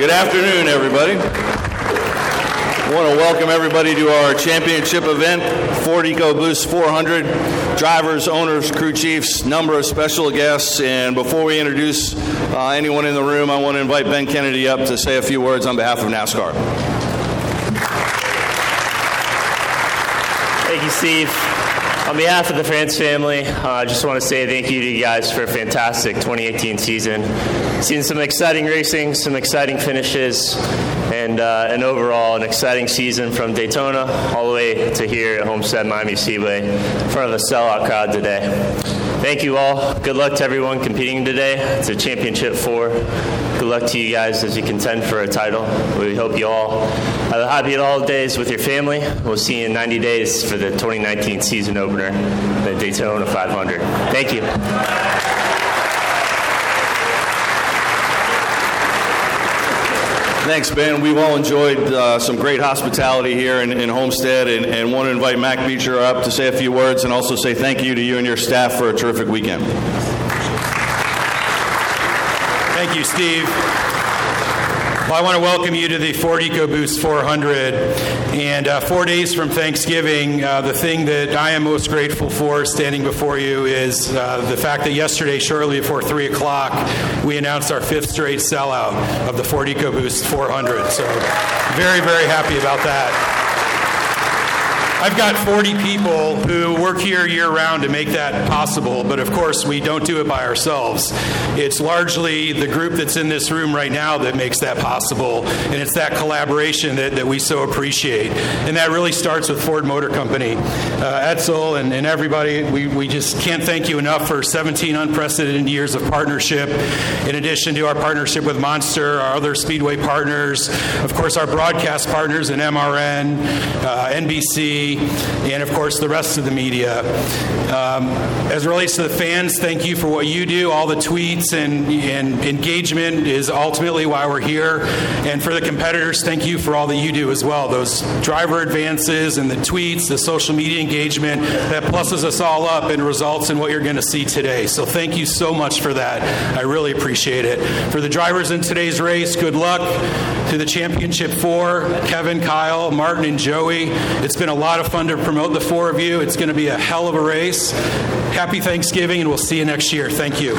Good afternoon, everybody. I want to welcome everybody to our championship event, Ford EcoBoost 400. Drivers, owners, crew chiefs, number of special guests. And before we introduce anyone in the room, I want to invite Ben Kennedy up to say a few words on behalf of NASCAR. Thank you, Steve. On behalf of the France family, I just want to say thank you to you guys for a fantastic 2018 season. Seen some exciting racing, some exciting finishes, and overall an exciting season from Daytona all the way to here at Homestead Miami Speedway in front of a sellout crowd today. Thank you all. Good luck to everyone competing today. It's a Championship 4. Good luck to you guys as you contend for a title. We hope you all have the happy holidays with your family. We'll see you in 90 days for the 2019 season opener, the Daytona 500. Thank you. Thanks, Ben. We've all enjoyed some great hospitality here in Homestead and want to invite Mac Beecher up to say a few words and also say thank you to you and your staff for a terrific weekend. Thank you, Steve. Well, I want to welcome you to the Ford EcoBoost 400. And 4 days from Thanksgiving, the thing that I am most grateful for standing before you is the fact that yesterday, shortly before 3 o'clock, we announced our 5th straight sellout of the Ford EcoBoost 400. So very, very happy about that. I've got 40 people who work here year-round to make that possible, but of course we don't do it by ourselves. It's largely the group that's in this room right now that makes that possible, and it's that collaboration that we so appreciate. And that really starts with Ford Motor Company. Edsel and everybody, we just can't thank you enough for 17 unprecedented years of partnership, in addition to our partnership with Monster, our other Speedway partners, of course our broadcast partners in MRN, NBC, and of course the rest of the media. As it relates to the fans, thank you for what you do. All the tweets and engagement is ultimately why we're here. And for the competitors, thank you for all that you do as well. Those driver advances and the tweets, the social media engagement, that pluses us all up and results in what you're going to see today. So thank you so much for that. I really appreciate it. For the drivers in today's race, good luck. To the Championship 4, Kevin, Kyle, Martin, and Joey. It's been a lot of fun to promote the 4 of you. It's going to be a hell of a race. Happy Thanksgiving, and we'll see you next year. Thank you.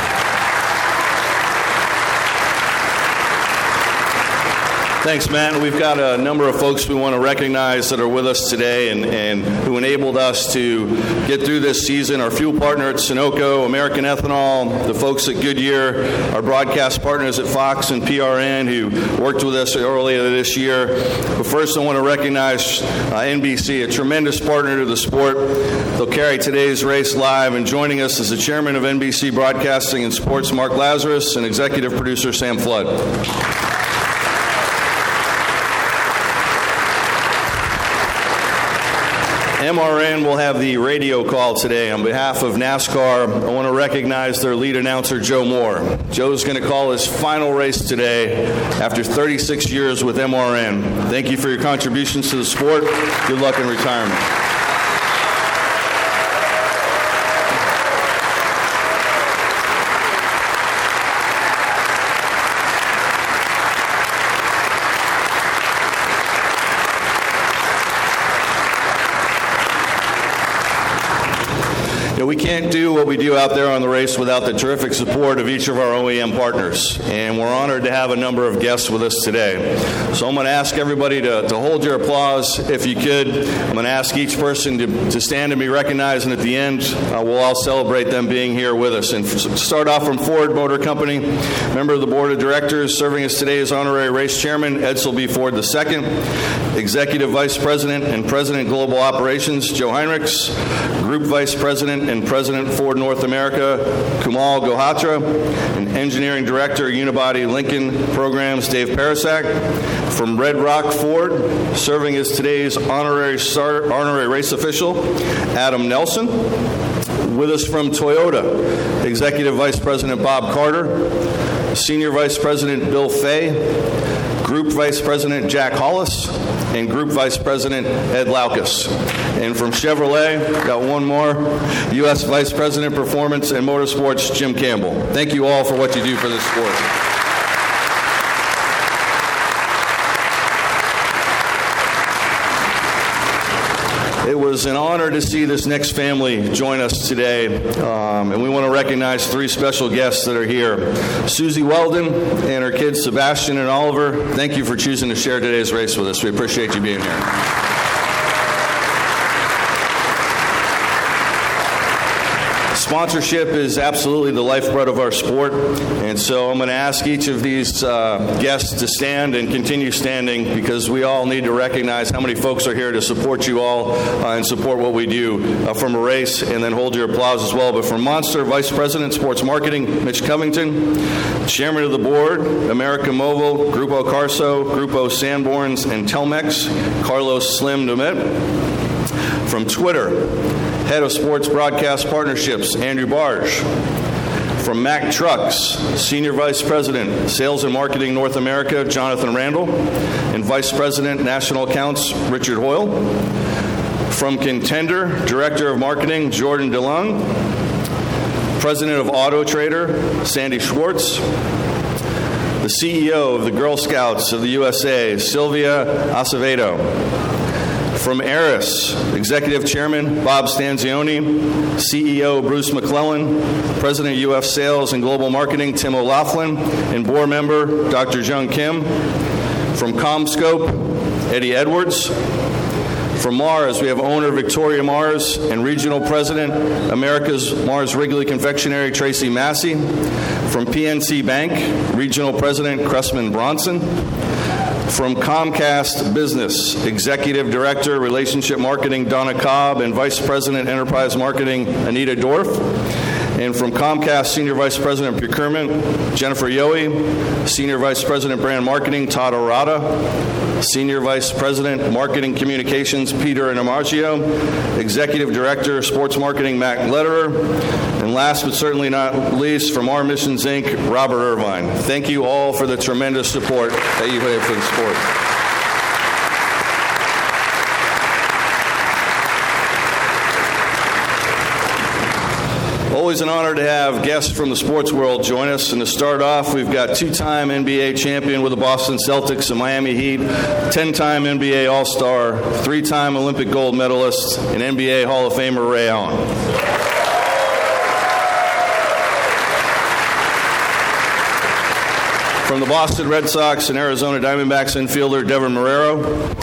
Thanks, Matt. We've got a number of folks we want to recognize that are with us today and who enabled us to get through this season. Our fuel partner at Sunoco, American Ethanol, the folks at Goodyear, our broadcast partners at Fox and PRN who worked with us earlier this year. But first, I want to recognize NBC, a tremendous partner to the sport. They'll carry today's race live, and joining us is the chairman of NBC Broadcasting and Sports, Mark Lazarus, and executive producer Sam Flood. MRN will have the radio call today. On behalf of NASCAR, I want to recognize their lead announcer, Joe Moore. Joe's going to call his final race today after 36 years with MRN. Thank you for your contributions to the sport. Good luck in retirement. We can't do what we do out there on the race without the terrific support of each of our OEM partners, and we're honored to have a number of guests with us today. So I'm going to ask everybody to hold your applause if you could. I'm going to ask each person to stand and be recognized, and at the end, we'll all celebrate them being here with us. And to start off from Ford Motor Company, member of the Board of Directors, serving as today's honorary race chairman, Edsel B. Ford II, Executive Vice President and President Global Operations, Joe Heinrichs, Group Vice President and President Ford North America, Kumal Gohatra, and Engineering Director, Unibody Lincoln Programs, Dave Parasak. From Red Rock Ford, serving as today's honorary race official, Adam Nelson. With us from Toyota, Executive Vice President Bob Carter, Senior Vice President Bill Fay, Group Vice President Jack Hollis, and Group Vice President Ed Laukus. And from Chevrolet, got one more, U.S. Vice President Performance and Motorsports, Jim Campbell. Thank you all for what you do for this sport. It was an honor to see this next family join us today, and we want to recognize three special guests that are here. Susie Weldon and her kids Sebastian and Oliver, thank you for choosing to share today's race with us. We appreciate you being here. Sponsorship is absolutely the lifeblood of our sport, and so I'm going to ask each of these guests to stand and continue standing, because we all need to recognize how many folks are here to support you all and support what we do from a race, and then hold your applause as well. But from Monster, Vice President, Sports Marketing, Mitch Covington; Chairman of the Board, America Mobil, Grupo Carso, Grupo Sanborns, and Telmex, Carlos Slim Nomet; from Twitter, Head of Sports Broadcast Partnerships, Andrew Barge; from Mack Trucks, Senior Vice President, Sales and Marketing North America, Jonathan Randall; and Vice President, National Accounts, Richard Hoyle; from Contender, Director of Marketing, Jordan DeLong; President of Auto Trader, Sandy Schwartz; the CEO of the Girl Scouts of the USA, Sylvia Acevedo; from Eris, Executive Chairman Bob Stanzioni; CEO Bruce McClellan; President of UF Sales and Global Marketing Tim O'Laughlin; and Board Member Dr. Jung Kim; from CommScope, Eddie Edwards; from Mars, we have owner Victoria Mars and Regional President, America's Mars Wrigley Confectionery, Tracy Massey; from PNC Bank, Regional President Cressman Bronson; from Comcast Business, Executive Director, Relationship Marketing, Donna Cobb, and Vice President, Enterprise Marketing, Anita Dorff; and from Comcast, Senior Vice President, Procurement, Jennifer Yohe; Senior Vice President, Brand Marketing, Todd Arata; Senior Vice President, Marketing Communications, Peter Inamaggio; Executive Director, Sports Marketing, Matt Lederer; and last but certainly not least, from Our Missions, Inc., Robert Irvine. Thank you all for the tremendous support that you have for the sport. Always an honor to have guests from the sports world join us. And to start off, we've got two-time NBA champion with the Boston Celtics and Miami Heat, 10-time NBA All-Star, 3-time Olympic gold medalist, and NBA Hall of Famer Ray Allen. From the Boston Red Sox and Arizona Diamondbacks infielder Devin Marrero.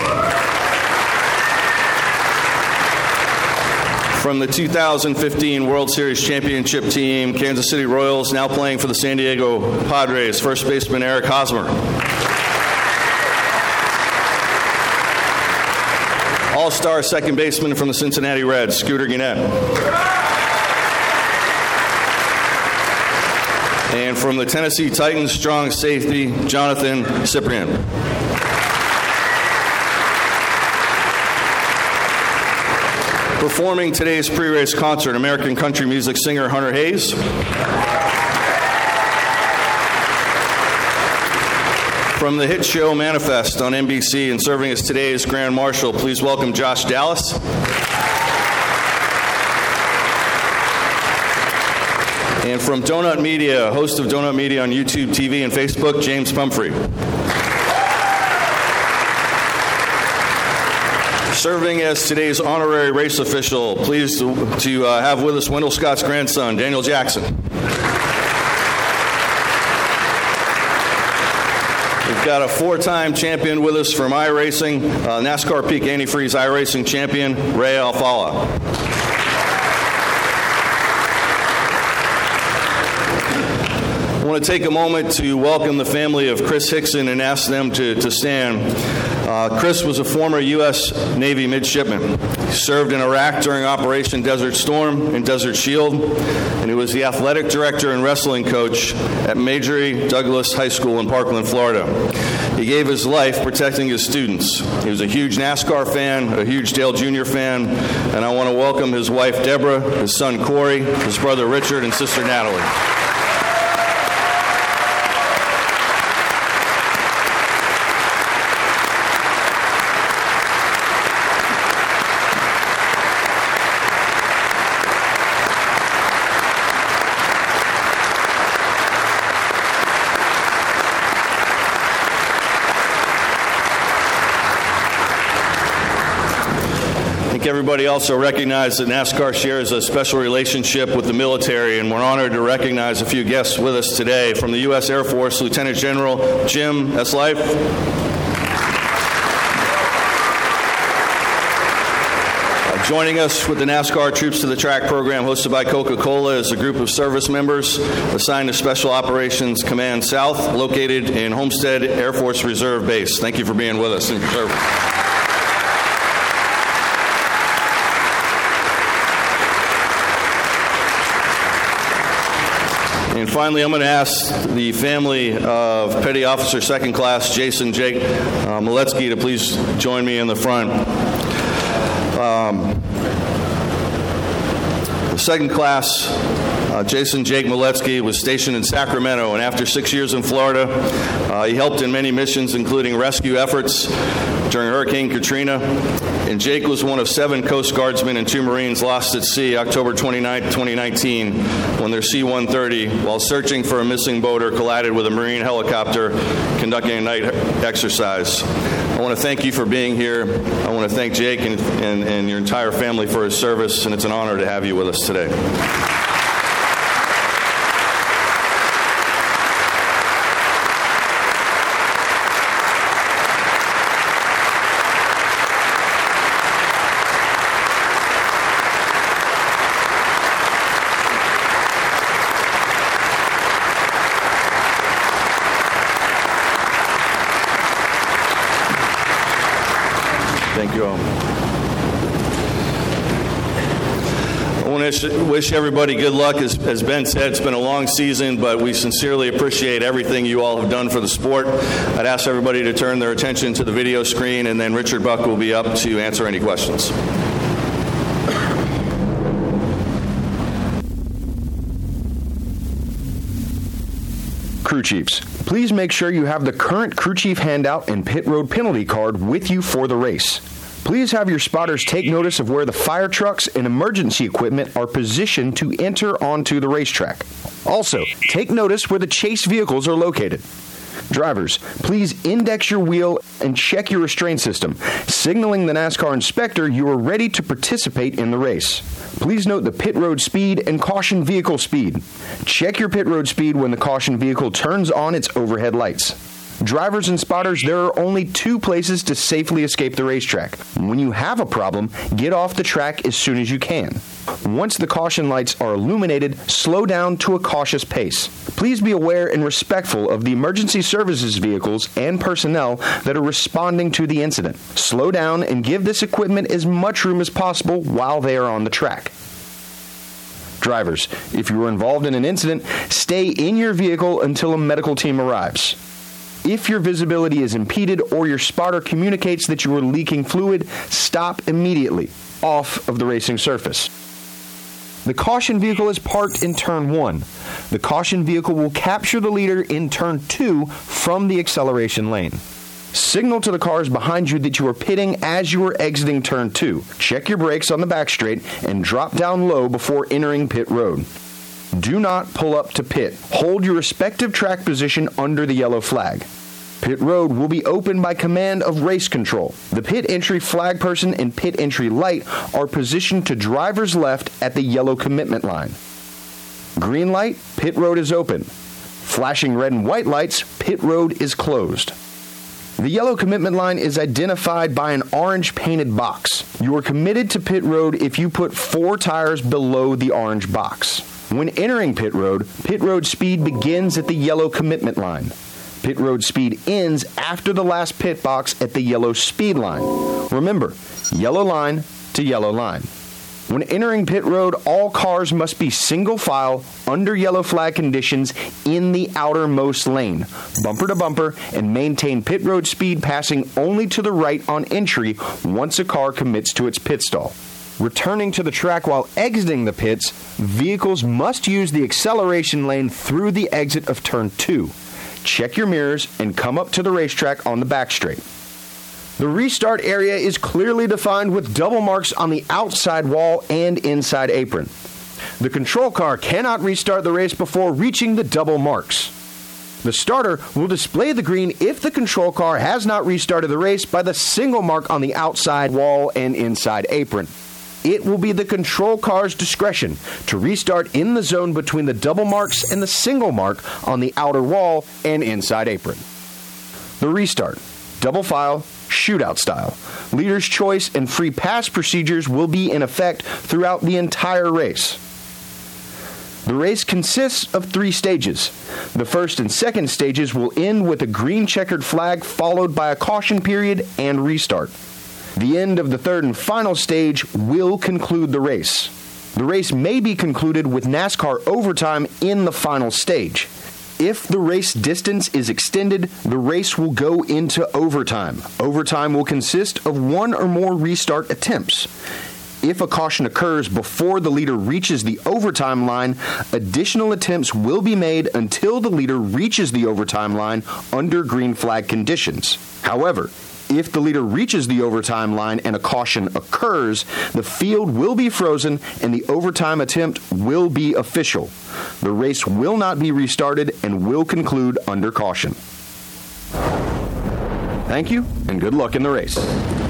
From the 2015 World Series championship team, Kansas City Royals, now playing for the San Diego Padres, first baseman Eric Hosmer. All-star second baseman from the Cincinnati Reds, Scooter Gennett. And from the Tennessee Titans, strong safety, Jonathan Cyprien. Performing today's pre-race concert, American country music singer Hunter Hayes. From the hit show Manifest on NBC and serving as today's Grand Marshal, please welcome Josh Dallas. And from Donut Media, host of Donut Media on YouTube, TV, and Facebook, James Pumphrey. Serving as today's honorary race official, pleased to have with us Wendell Scott's grandson, Daniel Jackson. We've got a 4-time champion with us from iRacing, NASCAR Peak Antifreeze iRacing champion, Ray Alfala. I want to take a moment to welcome the family of Chris Hickson and ask them to stand. Chris was a former U.S. Navy midshipman. He served in Iraq during Operation Desert Storm and Desert Shield, and he was the athletic director and wrestling coach at Marjorie Douglas High School in Parkland, Florida. He gave his life protecting his students. He was a huge NASCAR fan, a huge Dale Jr. fan, and I want to welcome his wife, Deborah, his son, Corey, his brother, Richard, and sister, Natalie. everybody also recognize that NASCAR shares a special relationship with the military, and we're honored to recognize a few guests with us today. From the U.S. Air Force, Lieutenant General Jim S. Life. Joining us with the NASCAR Troops to the Track program hosted by Coca-Cola is a group of service members assigned to Special Operations Command South, located in Homestead Air Force Reserve Base. Thank you for being with us. And finally, I'm going to ask the family of Petty Officer Second Class Jason Jake Miletsky to please join me in the front. The second class, Jason Jake Miletsky, was stationed in Sacramento, and after 6 years in Florida, he helped in many missions, including rescue efforts during Hurricane Katrina. And Jake was one of 7 Coast Guardsmen and 2 Marines lost at sea October 29, 2019, when their C-130, while searching for a missing boater, collided with a Marine helicopter conducting a night exercise. I want to thank you for being here. I want to thank Jake and your entire family for his service, and it's an honor to have you with us today. Thank you all. I want to wish everybody good luck. As Ben said, it's been a long season, but we sincerely appreciate everything you all have done for the sport. I'd ask everybody to turn their attention to the video screen, and then Richard Buck will be up to answer any questions. Crew Chiefs, please make sure you have the current Crew Chief handout and pit road penalty card with you for the race. Please have your spotters take notice of where the fire trucks and emergency equipment are positioned to enter onto the racetrack. Also, take notice where the chase vehicles are located. Drivers, please index your wheel and check your restraint system, signaling the NASCAR inspector you are ready to participate in the race. Please note the pit road speed and caution vehicle speed. Check your pit road speed when the caution vehicle turns on its overhead lights. Drivers and spotters, there are only 2 places to safely escape the racetrack. When you have a problem, get off the track as soon as you can. Once the caution lights are illuminated, slow down to a cautious pace. Please be aware and respectful of the emergency services vehicles and personnel that are responding to the incident. Slow down and give this equipment as much room as possible while they are on the track. Drivers, if you were involved in an incident, stay in your vehicle until a medical team arrives. If your visibility is impeded or your spotter communicates that you are leaking fluid, stop immediately, off of the racing surface. The caution vehicle is parked in turn 1. The caution vehicle will capture the leader in turn 2 from the acceleration lane. Signal to the cars behind you that you are pitting as you are exiting turn 2. Check your brakes on the back straight and drop down low before entering pit road. Do not pull up to pit. Hold your respective track position under the yellow flag. Pit road will be opened by command of race control. The pit entry flag person and pit entry light are positioned to driver's left at the yellow commitment line. Green light, pit road is open. Flashing red and white lights, pit road is closed. The yellow commitment line is identified by an orange painted box. You are committed to pit road if you put 4 tires below the orange box. When entering pit road speed begins at the yellow commitment line. Pit road speed ends after the last pit box at the yellow speed line. Remember, yellow line to yellow line. When entering pit road, all cars must be single file under yellow flag conditions in the outermost lane, bumper to bumper, and maintain pit road speed passing only to the right on entry once a car commits to its pit stall. Returning to the track while exiting the pits, vehicles must use the acceleration lane through the exit of turn 2. Check your mirrors and come up to the racetrack on the back straight. The restart area is clearly defined with double marks on the outside wall and inside apron. The control car cannot restart the race before reaching the double marks. The starter will display the green if the control car has not restarted the race by the single mark on the outside wall and inside apron. It will be the control car's discretion to restart in the zone between the double marks and the single mark on the outer wall and inside apron. The restart, double file, shootout style, leader's choice, and free pass procedures will be in effect throughout the entire race. The race consists of 3 stages. The first and second stages will end with a green checkered flag followed by a caution period and restart. The end of the third and final stage will conclude the race. The race may be concluded with NASCAR overtime in the final stage. If the race distance is extended, the race will go into overtime. Overtime will consist of 1 or more restart attempts. If a caution occurs before the leader reaches the overtime line, additional attempts will be made until the leader reaches the overtime line under green flag conditions. However, if the leader reaches the overtime line and a caution occurs, the field will be frozen and the overtime attempt will be official. The race will not be restarted and will conclude under caution. Thank you, and good luck in the race.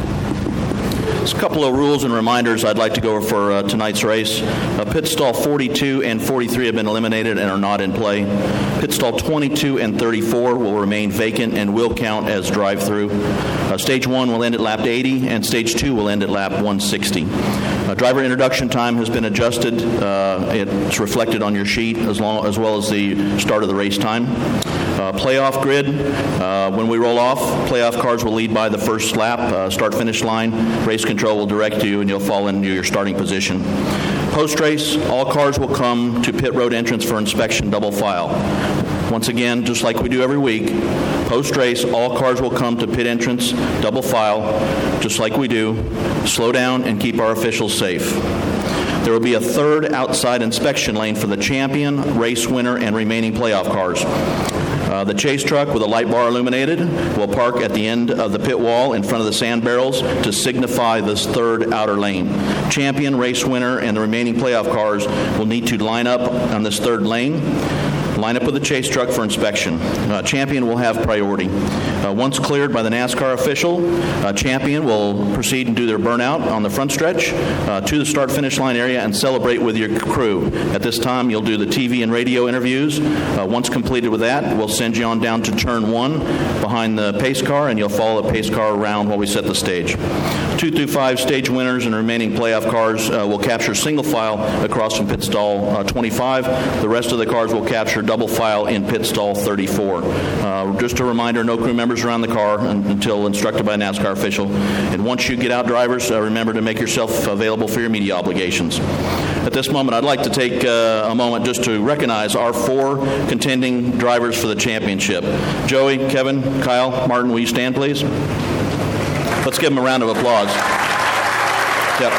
Just a couple of rules and reminders I'd like to go over for tonight's race. Pit stall 42 and 43 have been eliminated and are not in play. Pit stall 22 and 34 will remain vacant and will count as drive-through. Stage 1 will end at lap 80, and Stage 2 will end at lap 160. Driver introduction time has been adjusted. It's reflected on your sheet as well as the start of the race time. Playoff grid, when we roll off, playoff cars will lead by the first lap, start-finish line. Race control will direct you, and you'll fall into your starting position. Post-race, all cars will come to pit road entrance for inspection double file. Once again, just like we do every week, post-race, all cars will come to pit entrance double file, just like we do. Slow down and keep our officials safe. There will be a third outside inspection lane for the champion, race winner, and remaining playoff cars. The chase truck with a light bar illuminated will park at the end of the pit wall in front of the sand barrels to signify this third outer lane. Champion, race winner, and the remaining playoff cars will need to line up on this third lane. Line up with the chase truck for inspection. Champion will have priority. Once cleared by the NASCAR official, Champion will proceed and do their burnout on the front stretch to the start-finish line area and celebrate with your crew. At this time, you'll do the TV and radio interviews. Once completed with that, we'll send you on down to turn 1 behind the pace car, and you'll follow the pace car around while we set the stage. 2 through 5 stage winners and remaining playoff cars will capture single file across from pit stall 25. The rest of the cars will capture double file in pit stall 34. Just a reminder, no crew members around the car until instructed by a NASCAR official. And once you get out, drivers, remember to make yourself available for your media obligations. At this moment, I'd like to take a moment just to recognize our 4 contending drivers for the championship. Joey, Kevin, Kyle, Martin, will you stand, please? Let's give them a round of applause. Yep.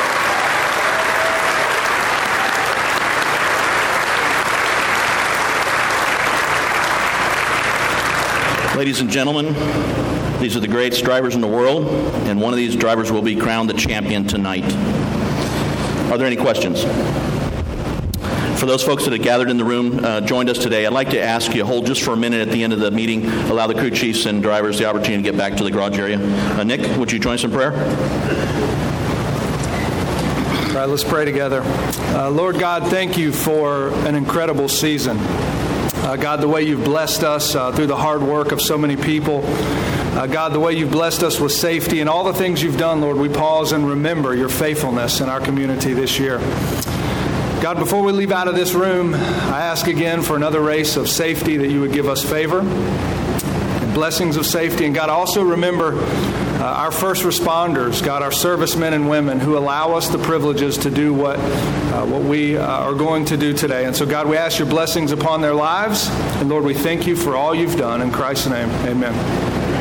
Ladies and gentlemen, these are the greatest drivers in the world, and one of these drivers will be crowned the champion tonight. Are there any questions? For those folks that have gathered in the room, joined us today, I'd like to ask you to hold just for a minute at the end of the meeting, allow the crew chiefs and drivers the opportunity to get back to the garage area. Nick, would you join us in prayer? All right, let's pray together. Lord God, thank you for an incredible season. God, the way you've blessed us through the hard work of so many people. God, the way you've blessed us with safety and all the things you've done, Lord, we pause and remember your faithfulness in our community this year. God, before we leave out of this room, I ask again for another race of safety, that you would give us favor and blessings of safety. And God, also remember our first responders, God, our servicemen and women who allow us the privileges to do what we are going to do today. And so, God, we ask your blessings upon their lives. And Lord, we thank you for all you've done. In Christ's name, amen.